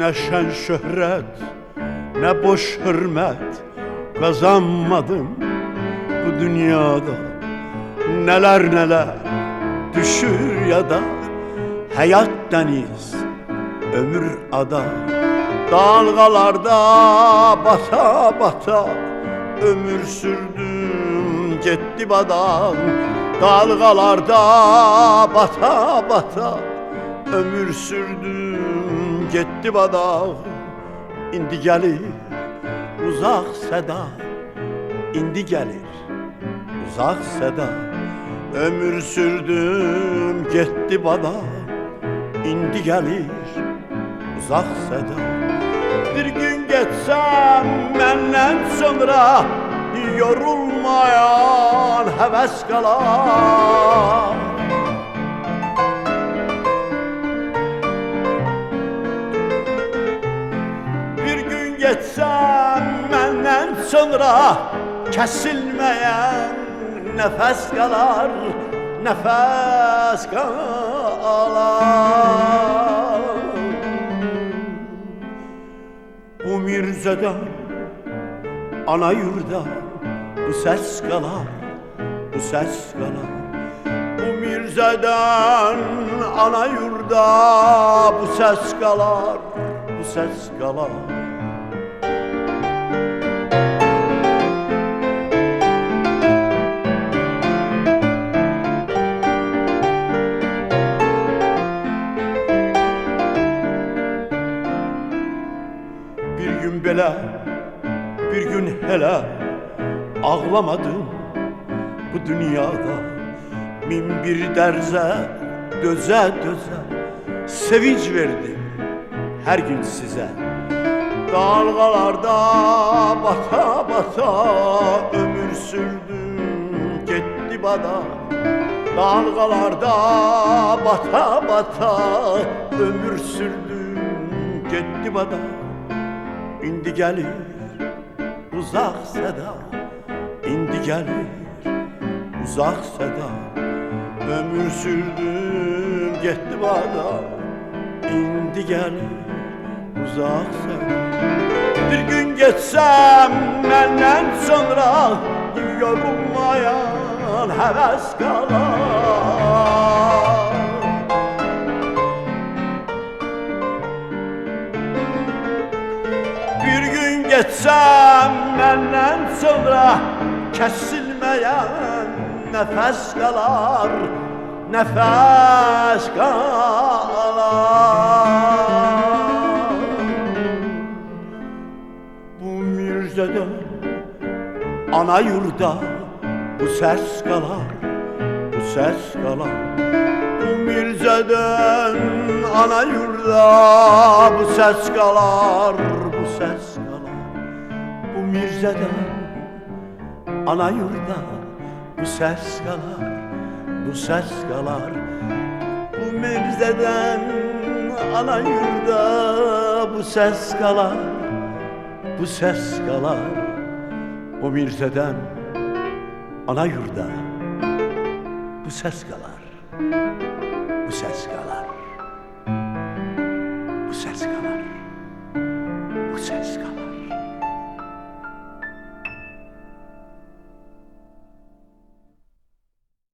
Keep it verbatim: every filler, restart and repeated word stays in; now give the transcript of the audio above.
Ne şen şöhret, ne boş hürmet kazanmadım bu dünyada. Neler neler düşür ya da hayat deniz, ömür ada. Dalgalarda bata bata ömür sürdüm gitti bada. Dalgalarda bata bata ömür sürdüm gitti bada. İndi gelir uzak seda, indi gelir uzak seda. Ömür sürdüm gitti bada, indi gelir uzak seda. Bir gün geçsem benden sonra yorulmayan heves kalar. Bir gün geçsem benden sonra kesilmeyen nefes kalar, nefes kalar. Bu Mirze'den ana yurda bu ses kalar, bu ses kalar. Bu Mirze'den ana yurda bu ses kalar, bu ses kalar. Bir gün belə, bir gün hele ağlamadım bu dünyada. Min bir derze döze döze sevinç verdim her gün size. Dalgalarda bata bata ömür sürdüm gitti bada. Dalgalarda bata bata ömür sürdüm gitti bada. İndi gelir uzak seda, indi gelir uzak seda. Ömür sürdüm gitti bana, indi gelir uzak seda. Bir gün geçsem benden sonra yorulmayan heves kalar. Bir gün geçsem benden sonra kesilmeyen nefes kalar, nefes kalar. Bu Mirze'den ana yurda bu ses kalar, bu ses kalar. Bu Mirze'den ana yurda bu ses kalar, bu ses kalar. Bu Mirze'den ana yurda bu ses kalar, bu ses kalar. Bu Mirze'den ana yurda bu ses kalar, bu ses kalar. Bu Mirze'den ana yurda bu ses kalar, bu ses kalar.